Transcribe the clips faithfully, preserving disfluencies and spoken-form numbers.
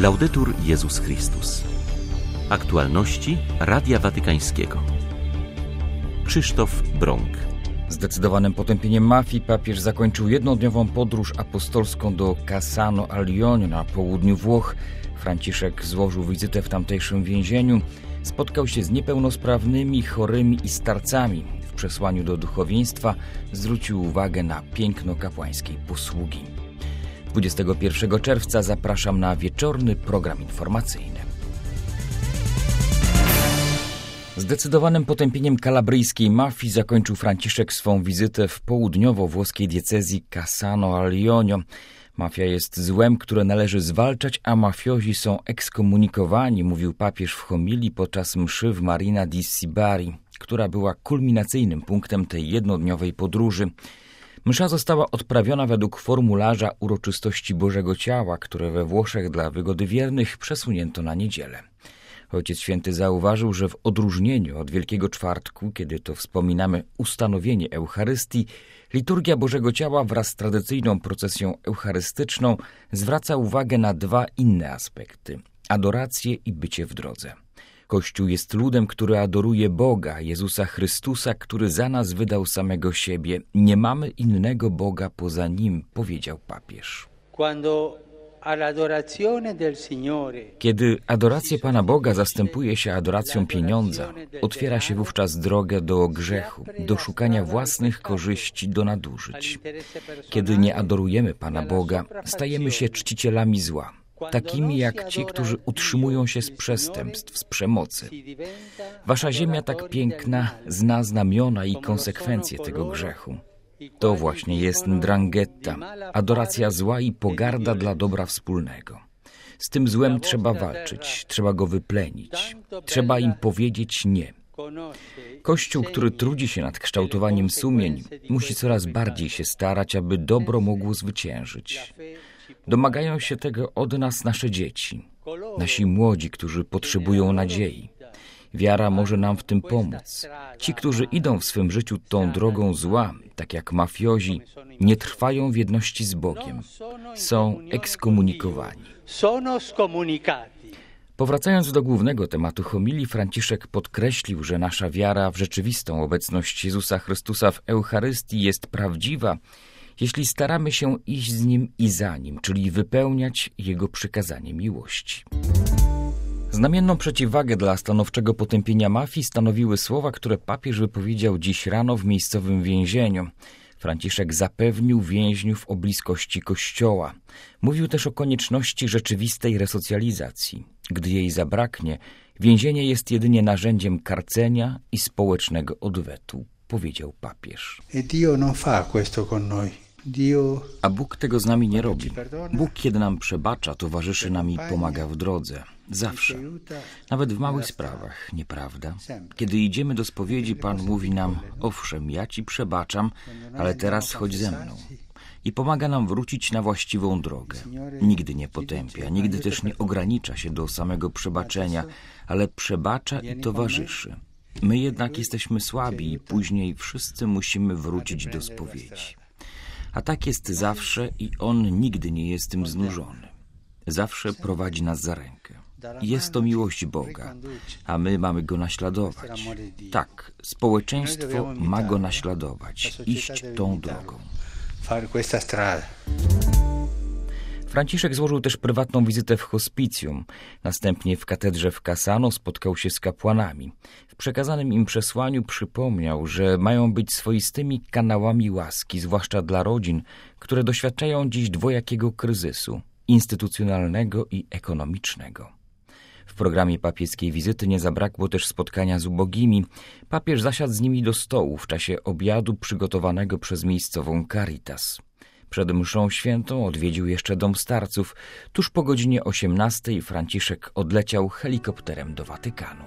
Laudetur Jezus Chrystus. Aktualności Radia Watykańskiego. Krzysztof Brąk. Zdecydowanym potępieniem mafii papież zakończył jednodniową podróż apostolską do Cassano a Lionio na południu Włoch. Franciszek złożył wizytę w tamtejszym więzieniu. Spotkał się z niepełnosprawnymi, chorymi i starcami. W przesłaniu do duchowieństwa zwrócił uwagę na piękno kapłańskiej posługi. dwudziestego pierwszego czerwca zapraszam na wieczorny program informacyjny. Zdecydowanym potępieniem kalabryjskiej mafii zakończył Franciszek swą wizytę w południowo-włoskiej diecezji Cassano a Lionio. Mafia jest złem, które należy zwalczać, a mafiozi są ekskomunikowani, mówił papież w homilii podczas mszy w Marina di Sibari, która była kulminacyjnym punktem tej jednodniowej podróży. Msza została odprawiona według formularza uroczystości Bożego Ciała, które we Włoszech dla wygody wiernych przesunięto na niedzielę. Ojciec Święty zauważył, że w odróżnieniu od Wielkiego Czwartku, kiedy to wspominamy ustanowienie Eucharystii, liturgia Bożego Ciała wraz z tradycyjną procesją eucharystyczną zwraca uwagę na dwa inne aspekty – adorację i bycie w drodze. Kościół jest ludem, który adoruje Boga, Jezusa Chrystusa, który za nas wydał samego siebie. Nie mamy innego Boga poza Nim, powiedział papież. Kiedy adoracja Pana Boga zastępuje się adoracją pieniądza, otwiera się wówczas drogę do grzechu, do szukania własnych korzyści, do nadużyć. Kiedy nie adorujemy Pana Boga, stajemy się czcicielami zła, takimi jak ci, którzy utrzymują się z przestępstw, z przemocy. Wasza ziemia tak piękna zna znamiona i konsekwencje tego grzechu. To właśnie jest ndrangheta, adoracja zła i pogarda dla dobra wspólnego. Z tym złem trzeba walczyć, trzeba go wyplenić, trzeba im powiedzieć nie. Kościół, który trudzi się nad kształtowaniem sumień, musi coraz bardziej się starać, aby dobro mogło zwyciężyć. Domagają się tego od nas nasze dzieci, nasi młodzi, którzy potrzebują nadziei. Wiara może nam w tym pomóc. Ci, którzy idą w swym życiu tą drogą zła, tak jak mafiozi, nie trwają w jedności z Bogiem. Są ekskomunikowani. Powracając do głównego tematu homilii, Franciszek podkreślił, że nasza wiara w rzeczywistą obecność Jezusa Chrystusa w Eucharystii jest prawdziwa, jeśli staramy się iść z Nim i za Nim, czyli wypełniać Jego przykazanie miłości. Znamienną przeciwwagę dla stanowczego potępienia mafii stanowiły słowa, które papież wypowiedział dziś rano w miejscowym więzieniu. Franciszek zapewnił więźniów o bliskości Kościoła. Mówił też o konieczności rzeczywistej resocjalizacji. Gdy jej zabraknie, więzienie jest jedynie narzędziem karcenia i społecznego odwetu, powiedział papież. E Dio non fa questo con noi. A Bóg tego z nami nie robi. Bóg, kiedy nam przebacza, towarzyszy nam i pomaga w drodze. Zawsze. Nawet w małych sprawach, nieprawda? Kiedy idziemy do spowiedzi, Pan mówi nam: owszem, ja Ci przebaczam, ale teraz chodź ze mną. I pomaga nam wrócić na właściwą drogę. Nigdy nie potępia, nigdy też nie ogranicza się do samego przebaczenia, ale przebacza i towarzyszy. My jednak jesteśmy słabi i później wszyscy musimy wrócić do spowiedzi. A tak jest zawsze i On nigdy nie jest tym znużony. Zawsze prowadzi nas za rękę. Jest to miłość Boga, a my mamy Go naśladować. Tak, społeczeństwo ma Go naśladować, iść tą drogą. Franciszek złożył też prywatną wizytę w hospicjum. Następnie w katedrze w Cassano spotkał się z kapłanami. W przekazanym im przesłaniu przypomniał, że mają być swoistymi kanałami łaski, zwłaszcza dla rodzin, które doświadczają dziś dwojakiego kryzysu – instytucjonalnego i ekonomicznego. W programie papieskiej wizyty nie zabrakło też spotkania z ubogimi. Papież zasiadł z nimi do stołu w czasie obiadu przygotowanego przez miejscową Caritas. Przed mszą świętą odwiedził jeszcze dom starców. Tuż po godzinie osiemnastej Franciszek odleciał helikopterem do Watykanu.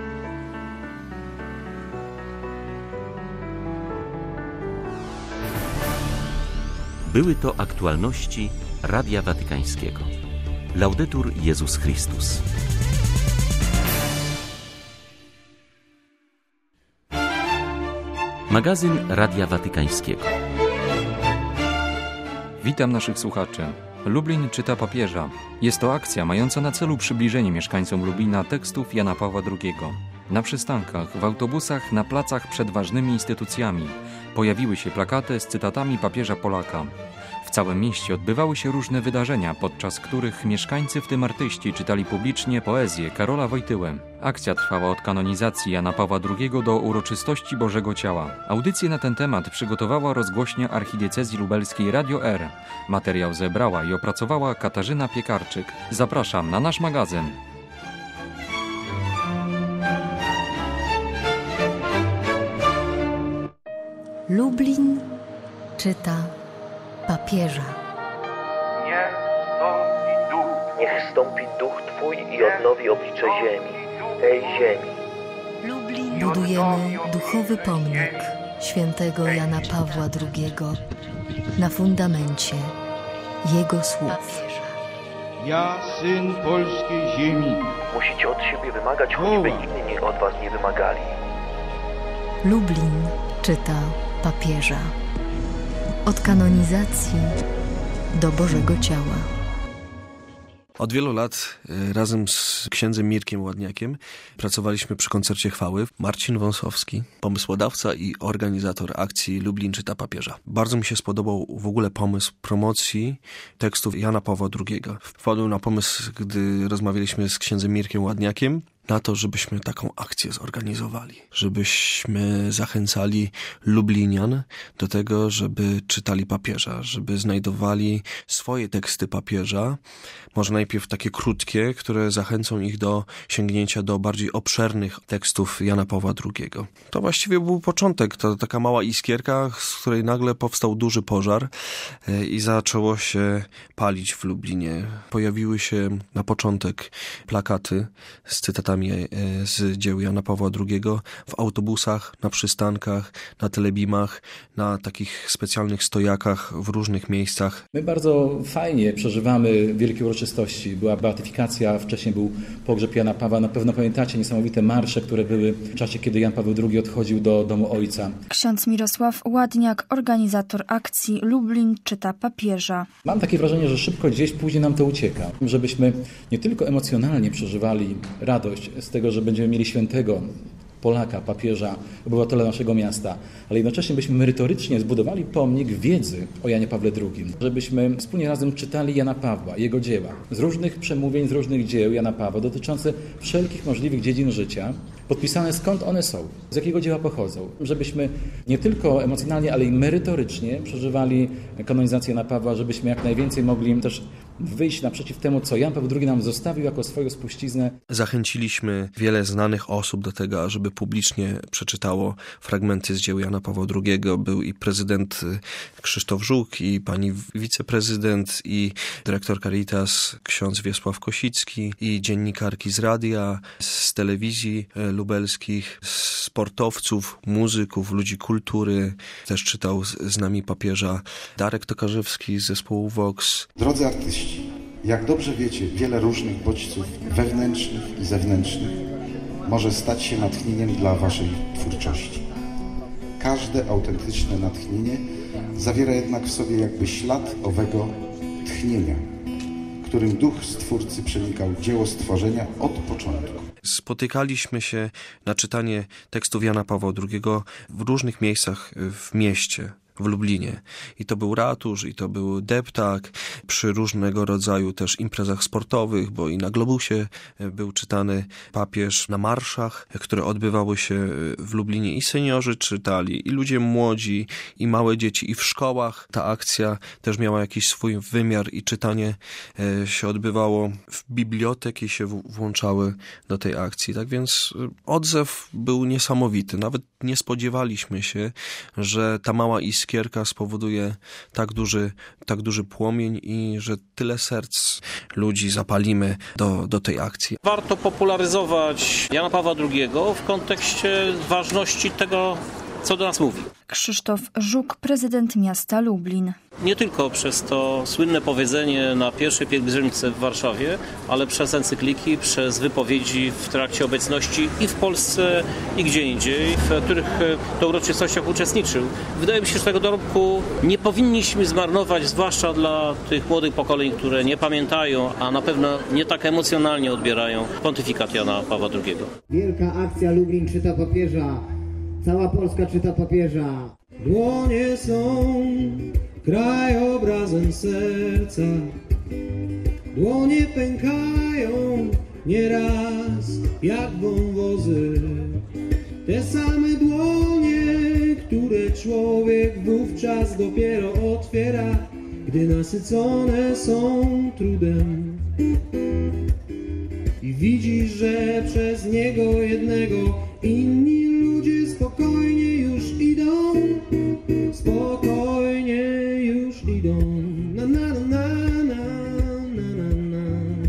Były to aktualności Radia Watykańskiego. Laudetur Jezus Chrystus. Magazyn Radia Watykańskiego. Witam naszych słuchaczy. Lublin czyta papieża. Jest to akcja mająca na celu przybliżenie mieszkańcom Lublina tekstów Jana Pawła drugiego. Na przystankach, w autobusach, na placach przed ważnymi instytucjami pojawiły się plakaty z cytatami papieża Polaka. W całym mieście odbywały się różne wydarzenia, podczas których mieszkańcy, w tym artyści, czytali publicznie poezję Karola Wojtyły. Akcja trwała od kanonizacji Jana Pawła drugiego do uroczystości Bożego Ciała. Audycję na ten temat przygotowała rozgłośnia archidiecezji lubelskiej Radio R. Materiał zebrała i opracowała Katarzyna Piekarczyk. Zapraszam na nasz magazyn. Lublin czyta papieża. Niech stąpi duch. Niech stąpi duch Twój i odnowi oblicze ziemi, tej ziemi. Budujemy duchowy pomnik świętego Jana Pawła drugiego na fundamencie jego słów. Ja, syn polskiej ziemi. Musicie od siebie wymagać, choćby inni od was nie wymagali. Lublin czyta papieża. Od kanonizacji do Bożego Ciała. Od wielu lat razem z księdzem Mirkiem Ładniakiem pracowaliśmy przy koncercie chwały. Marcin Wąsowski, pomysłodawca i organizator akcji Lublin czyta papieża. Bardzo mi się spodobał w ogóle pomysł promocji tekstów Jana Pawła drugiego. Wpadłem na pomysł, gdy rozmawialiśmy z księdzem Mirkiem Ładniakiem, na to, żebyśmy taką akcję zorganizowali. Żebyśmy zachęcali Lublinian do tego, żeby czytali papieża, żeby znajdowali swoje teksty papieża, może najpierw takie krótkie, które zachęcą ich do sięgnięcia do bardziej obszernych tekstów Jana Pawła drugiego. To właściwie był początek, to taka mała iskierka, z której nagle powstał duży pożar i zaczęło się palić w Lublinie. Pojawiły się na początek plakaty z cytatami z dzieł Jana Pawła drugiego w autobusach, na przystankach, na telebimach, na takich specjalnych stojakach w różnych miejscach. My bardzo fajnie przeżywamy wielkie uroczystości. Była beatyfikacja, wcześniej był pogrzeb Jana Pawła. Na pewno pamiętacie niesamowite marsze, które były w czasie, kiedy Jan Paweł drugi odchodził do domu ojca. Ksiądz Mirosław Ładniak, organizator akcji Lublin czyta papieża. Mam takie wrażenie, że szybko gdzieś później nam to ucieka. Żebyśmy nie tylko emocjonalnie przeżywali radość z tego, że będziemy mieli świętego Polaka, papieża, obywatela naszego miasta, ale jednocześnie byśmy merytorycznie zbudowali pomnik wiedzy o Janie Pawle drugim. Żebyśmy wspólnie razem czytali Jana Pawła, jego dzieła, z różnych przemówień, z różnych dzieł Jana Pawła, dotyczące wszelkich możliwych dziedzin życia, podpisane skąd one są, z jakiego dzieła pochodzą. Żebyśmy nie tylko emocjonalnie, ale i merytorycznie przeżywali kanonizację Jana Pawła, żebyśmy jak najwięcej mogli też wyjść naprzeciw temu, co Jan Paweł drugi nam zostawił jako swoją spuściznę. Zachęciliśmy wiele znanych osób do tego, żeby publicznie przeczytało fragmenty z dzieł Jana Pawła drugiego. Był i prezydent Krzysztof Żuk, i pani wiceprezydent, i dyrektor Caritas ksiądz Wiesław Kosicki, i dziennikarki z radia, z telewizji lubelskich, sportowców, muzyków, ludzi kultury. Też czytał z, z nami papieża Darek Tokarzewski z zespołu Vox. Drodzy artyści, jak dobrze wiecie, wiele różnych bodźców wewnętrznych i zewnętrznych może stać się natchnieniem dla waszej twórczości. Każde autentyczne natchnienie zawiera jednak w sobie jakby ślad owego tchnienia, którym duch Stwórcy przenikał dzieło stworzenia od początku. Spotykaliśmy się na czytanie tekstów Jana Pawła drugiego w różnych miejscach w mieście, w Lublinie. I to był ratusz, i to był deptak, przy różnego rodzaju też imprezach sportowych, bo i na Globusie był czytany papież, na marszach, które odbywały się w Lublinie. I seniorzy czytali, i ludzie młodzi, i małe dzieci, i w szkołach. Ta akcja też miała jakiś swój wymiar i czytanie się odbywało w biblioteki, się włączały do tej akcji. Tak więc odzew był niesamowity. Nawet nie spodziewaliśmy się, że ta mała iskierka spowoduje tak duży, tak duży płomień i że tyle serc ludzi zapalimy do, do tej akcji. Warto popularyzować Jana Pawła drugiego w kontekście ważności tego co do nas mówi. Krzysztof Żuk, prezydent miasta Lublin. Nie tylko przez to słynne powiedzenie na pierwszej pielgrzymce w Warszawie, ale przez encykliki, przez wypowiedzi w trakcie obecności i w Polsce, i gdzie indziej, w których to uroczystościach uczestniczył. Wydaje mi się, że tego dorobku nie powinniśmy zmarnować, zwłaszcza dla tych młodych pokoleń, które nie pamiętają, a na pewno nie tak emocjonalnie odbierają pontyfikat Jana Pawła drugiego. Wielka akcja Lublin czyta papieża. Cała Polska czyta papieża. Dłonie są krajobrazem serca. Dłonie pękają nieraz jak wąwozy. Te same dłonie, które człowiek wówczas dopiero otwiera, gdy nasycone są trudem. I widzisz, że przez niego jednego inni ludzie spokojnie już idą, spokojnie już idą. Na, na, na, na, na, na, na.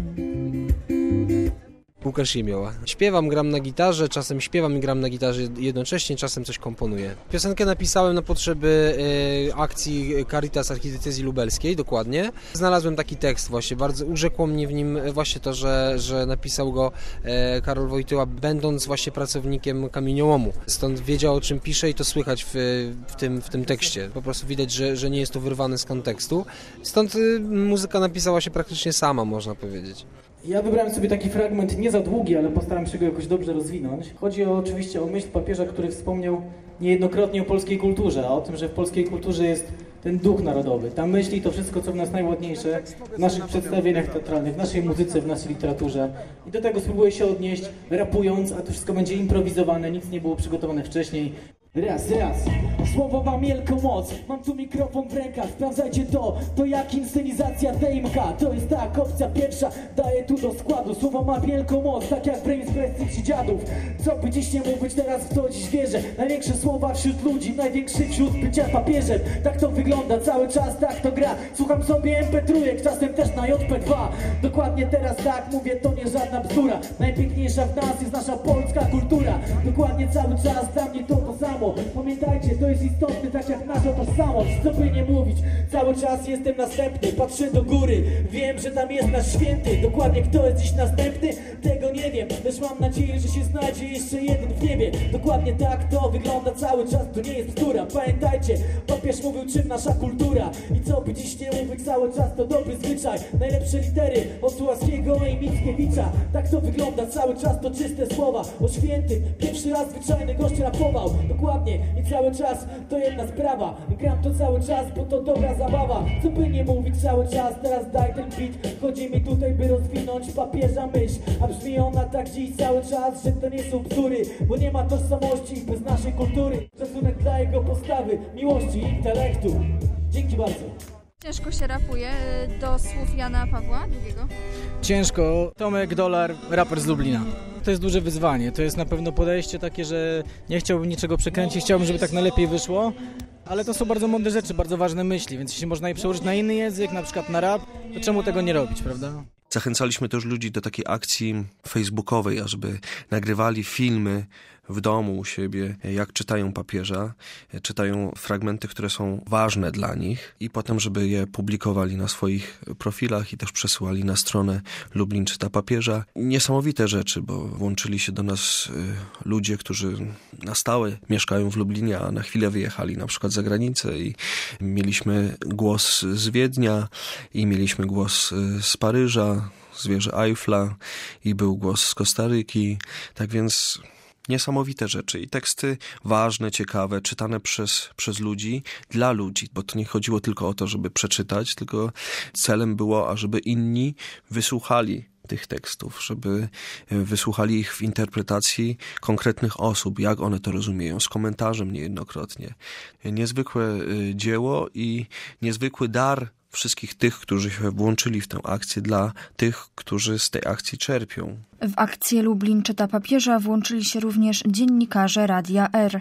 Łukasz Jemioła. Śpiewam, gram na gitarze, czasem śpiewam i gram na gitarze jednocześnie, czasem coś komponuję. Piosenkę napisałem na potrzeby e, akcji Caritas Archidiecezji Lubelskiej, dokładnie. Znalazłem taki tekst właśnie, bardzo urzekło mnie w nim właśnie to, że, że napisał go e, Karol Wojtyła, będąc właśnie pracownikiem kamieniołomu. Stąd wiedział, o czym pisze i to słychać w, w, tym, w tym tekście. Po prostu widać, że, że nie jest to wyrwane z kontekstu. Stąd y, muzyka napisała się praktycznie sama, można powiedzieć. Ja wybrałem sobie taki fragment, nie za długi, ale postaram się go jakoś dobrze rozwinąć. Chodzi o, oczywiście o myśl papieża, który wspomniał niejednokrotnie o polskiej kulturze, a o tym, że w polskiej kulturze jest ten duch narodowy, ta myśl i to wszystko, co w nas najładniejsze w naszych przedstawieniach teatralnych, w naszej muzyce, w naszej literaturze. I do tego spróbuję się odnieść, rapując, a to wszystko będzie improwizowane, nic nie było przygotowane wcześniej. Raz, raz, słowo ma wielką moc, mam tu mikrofon w rękach, sprawdzajcie to, to jak inscenizacja D M K, to jest tak, opcja pierwsza, daję tu do składu, słowo ma wielką moc, tak jak Brain Express ci dziadów, co by dziś nie mógł być, teraz w to dziś wierzę, największe słowa wśród ludzi, największy wśród bycia papieżem, tak to wygląda cały czas, tak to gra, słucham sobie em pe trzy, czasem też na J P dwa, dokładnie teraz tak mówię, to nie żadna bzdura, najpiękniejsza w nas jest nasza polska kultura, dokładnie cały czas dla mnie to to samo. Pamiętajcie, to jest istotne, tak jak nasza tożsamość. Co by nie mówić, cały czas jestem następny. Patrzę do góry, wiem, że tam jest nasz święty. Dokładnie kto jest dziś następny, tego nie wiem. Lecz mam nadzieję, że się znajdzie jeszcze jeden w niebie. Dokładnie tak to wygląda cały czas, to nie jest bzdura. Pamiętajcie, papież mówił, czym nasza kultura. I co by dziś nie mówić, cały czas to dobry zwyczaj. Najlepsze litery od Słowackiego i Mickiewicza. Tak to wygląda cały czas, to czyste słowa o świętym. Pierwszy raz zwyczajny gość rapował. Dokładnie i cały czas to jedna sprawa. Gram to cały czas, bo to dobra zabawa. Co by nie mówić cały czas, teraz daj ten beat. Chodzi mi tutaj, by rozwinąć papieża myśl. A brzmi ona tak dziś cały czas, że to nie są bzdury, bo nie ma tożsamości bez naszej kultury. Szacunek dla jego postawy, miłości i intelektu. Dzięki bardzo. Ciężko się rapuje do słów Jana Pawła drugiego? Ciężko. Tomek Dolar, raper z Lublina. To jest duże wyzwanie. To jest na pewno podejście takie, że nie chciałbym niczego przekręcić, chciałbym, żeby tak najlepiej wyszło. Ale to są bardzo mądre rzeczy, bardzo ważne myśli, więc jeśli można je przełożyć na inny język, na przykład na rap, to czemu tego nie robić, prawda? Zachęcaliśmy też ludzi do takiej akcji facebookowej, ażeby nagrywali filmy w domu u siebie, jak czytają papieża, czytają fragmenty, które są ważne dla nich i potem, żeby je publikowali na swoich profilach i też przesyłali na stronę Lublin czyta papieża. Niesamowite rzeczy, bo włączyli się do nas ludzie, którzy na stałe mieszkają w Lublinie, a na chwilę wyjechali na przykład za granicę i mieliśmy głos z Wiednia i mieliśmy głos z Paryża, z wieży Eiffla i był głos z Kostaryki. Tak więc niesamowite rzeczy i teksty ważne, ciekawe, czytane przez, przez ludzi, dla ludzi, bo to nie chodziło tylko o to, żeby przeczytać, tylko celem było, ażeby inni wysłuchali tych tekstów, żeby wysłuchali ich w interpretacji konkretnych osób, jak one to rozumieją, z komentarzem niejednokrotnie. Niezwykłe dzieło i niezwykły dar wszystkich tych, którzy się włączyli w tę akcję, dla tych, którzy z tej akcji czerpią. W akcję Lublin czyta papieża włączyli się również dziennikarze Radia R.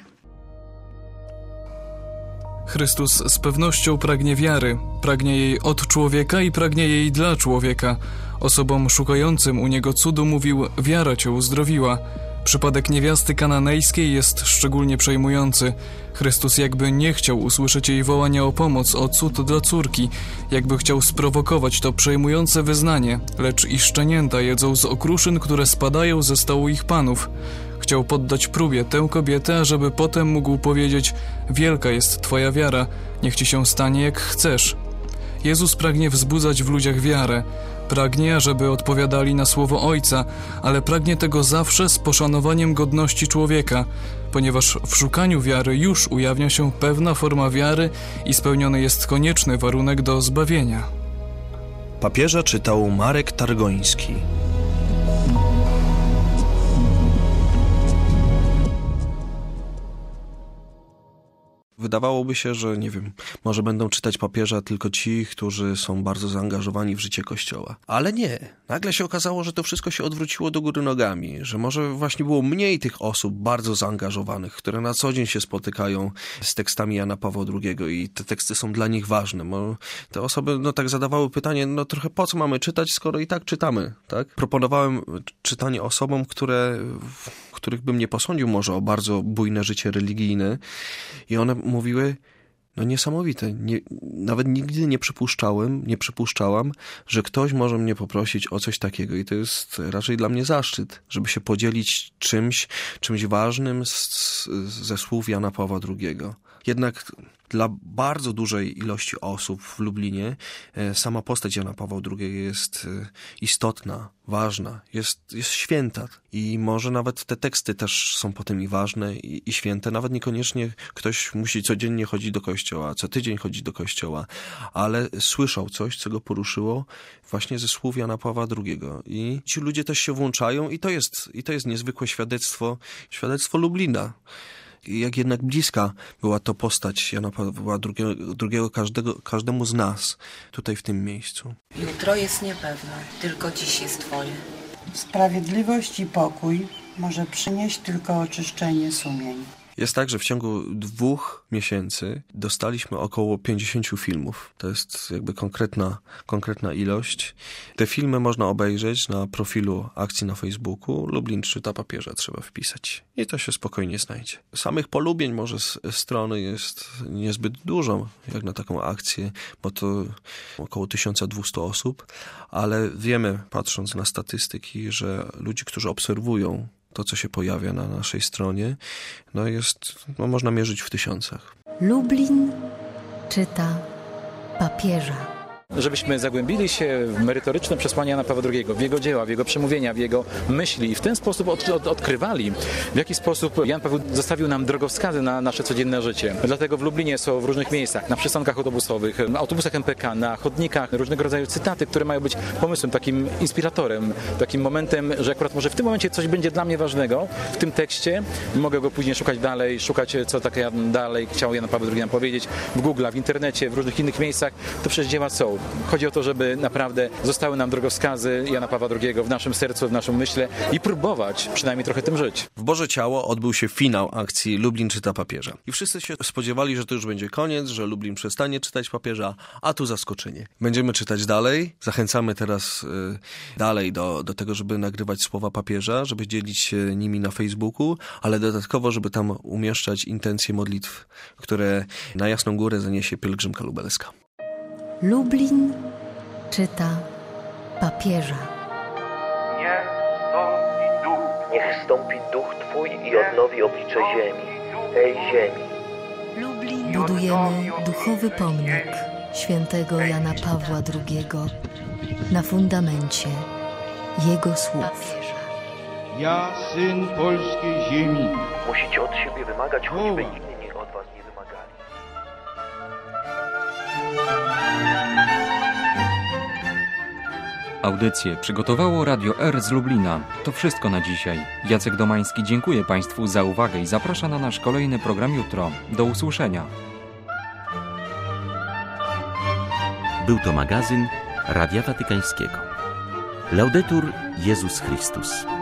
Chrystus z pewnością pragnie wiary, pragnie jej od człowieka i pragnie jej dla człowieka. Osobom szukającym u Niego cudu mówił, wiara Cię uzdrowiła. Przypadek niewiasty kananejskiej jest szczególnie przejmujący. Chrystus jakby nie chciał usłyszeć jej wołania o pomoc, o cud dla córki, jakby chciał sprowokować to przejmujące wyznanie, lecz i szczenięta jedzą z okruszyn, które spadają ze stołu ich panów. Chciał poddać próbie tę kobietę, ażeby potem mógł powiedzieć: wielka jest twoja wiara, niech ci się stanie jak chcesz. Jezus pragnie wzbudzać w ludziach wiarę. Pragnie, żeby odpowiadali na słowo Ojca, ale pragnie tego zawsze z poszanowaniem godności człowieka, ponieważ w szukaniu wiary już ujawnia się pewna forma wiary i spełniony jest konieczny warunek do zbawienia. Papieża czytał Marek Targoński. Wydawałoby się, że nie wiem, może będą czytać papieża tylko ci, którzy są bardzo zaangażowani w życie Kościoła. Ale nie. Nagle się okazało, że to wszystko się odwróciło do góry nogami, że może właśnie było mniej tych osób bardzo zaangażowanych, które na co dzień się spotykają z tekstami Jana Pawła drugiego i te teksty są dla nich ważne. Bo te osoby no tak zadawały pytanie, no trochę po co mamy czytać, skoro i tak czytamy, tak? Proponowałem czytanie osobom, które, których bym nie posądził może o bardzo bujne życie religijne i one mówiły, no niesamowite, nie, nawet nigdy nie przypuszczałem, nie przypuszczałam, że ktoś może mnie poprosić o coś takiego i to jest raczej dla mnie zaszczyt, żeby się podzielić czymś, czymś ważnym z, ze słów Jana Pawła drugiego. Jednak dla bardzo dużej ilości osób w Lublinie sama postać Jana Pawła drugiego jest istotna, ważna, jest, jest święta i może nawet te teksty też są potem i ważne i, i święte. Nawet niekoniecznie ktoś musi codziennie chodzić do kościoła, co tydzień chodzić do kościoła, ale słyszał coś, co go poruszyło właśnie ze słów Jana Pawła drugiego. I ci ludzie też się włączają i to jest, i to jest niezwykłe świadectwo, świadectwo Lublina. Jak jednak bliska była to postać Jana Pawła drugiego, drugiego każdego, każdemu z nas tutaj w tym miejscu. Jutro jest niepewne, tylko dziś jest Twoje. Sprawiedliwość i pokój może przynieść tylko oczyszczenie sumień. Jest tak, że w ciągu dwóch miesięcy dostaliśmy około pięćdziesięciu filmów. To jest jakby konkretna, konkretna ilość. Te filmy można obejrzeć na profilu akcji na Facebooku. Lublin czyta papieża trzeba wpisać i to się spokojnie znajdzie. Samych polubień może z strony jest niezbyt dużo, jak na taką akcję, bo to około tysiąc dwieście osób, ale wiemy, patrząc na statystyki, że ludzi, którzy obserwują to, co się pojawia na naszej stronie, no jest, no można mierzyć w tysiącach. Lublin czyta papieża. Żebyśmy zagłębili się w merytoryczne przesłania Jana Pawła drugiego, w jego dzieła, w jego przemówienia, w jego myśli i w ten sposób od, od, odkrywali, w jaki sposób Jan Paweł zostawił nam drogowskazy na nasze codzienne życie. Dlatego w Lublinie są w różnych miejscach, na przystankach autobusowych, na autobusach M P K, na chodnikach, różnego rodzaju cytaty, które mają być pomysłem, takim inspiratorem, takim momentem, że akurat może w tym momencie coś będzie dla mnie ważnego w tym tekście. Mogę go później szukać dalej, szukać, co tak dalej chciał Jan Paweł drugi nam powiedzieć w Google, w internecie, w różnych innych miejscach. To przecież dzieła są. Chodzi o to, żeby naprawdę zostały nam drogowskazy Jana Pawła drugiego w naszym sercu, w naszym myśle i próbować przynajmniej trochę tym żyć. W Boże Ciało odbył się finał akcji Lublin czyta papieża. I wszyscy się spodziewali, że to już będzie koniec, że Lublin przestanie czytać papieża, a tu zaskoczenie. Będziemy czytać dalej. Zachęcamy teraz y, dalej do, do tego, żeby nagrywać słowa papieża, żeby dzielić się nimi na Facebooku, ale dodatkowo, żeby tam umieszczać intencje modlitw, które na Jasną Górę zaniesie pielgrzymka lubelska. Lublin czyta papieża. Niech stąpi duch. Niech stąpi duch Twój i odnowi oblicze ziemi, tej ziemi. Budujemy duchowy pomnik świętego Jana Pawła drugiego na fundamencie jego słów. Ja, syn polskiej ziemi. Musicie od siebie wymagać, choćby inni od was nie wymagali. Audycję przygotowało Radio R z Lublina. To wszystko na dzisiaj. Jacek Domański dziękuję Państwu za uwagę i zaprasza na nasz kolejny program jutro. Do usłyszenia. Był to magazyn Radia Watykańskiego. Laudetur Jezus Chrystus.